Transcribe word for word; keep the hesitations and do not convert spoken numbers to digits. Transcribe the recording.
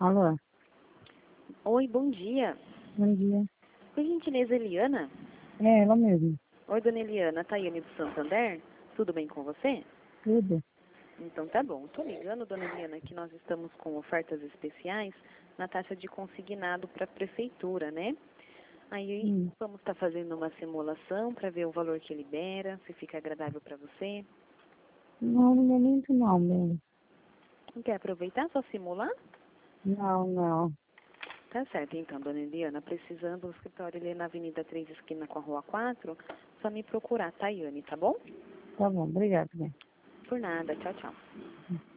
Alô, Oi, bom dia. bom dia. Por gentileza, Eliana? É, ela mesmo. Oi, dona Eliana, Tayane do Santander. Tudo bem com você? Tudo? Então tá bom. Estou ligando, dona Eliana, que nós estamos com ofertas especiais na taxa de consignado para a prefeitura, né? Aí Hum. vamos estar fazendo uma simulação para ver o valor que libera, se fica agradável para você. Não, no momento não, bem. Não quer aproveitar só simular? Não, não. Tá certo, então, dona Eliana, precisando do escritório ali na Avenida três, esquina com a Rua quatro, só me procurar, Tayane, tá bom? Tá bom, obrigado, bem. Por nada, tchau, tchau.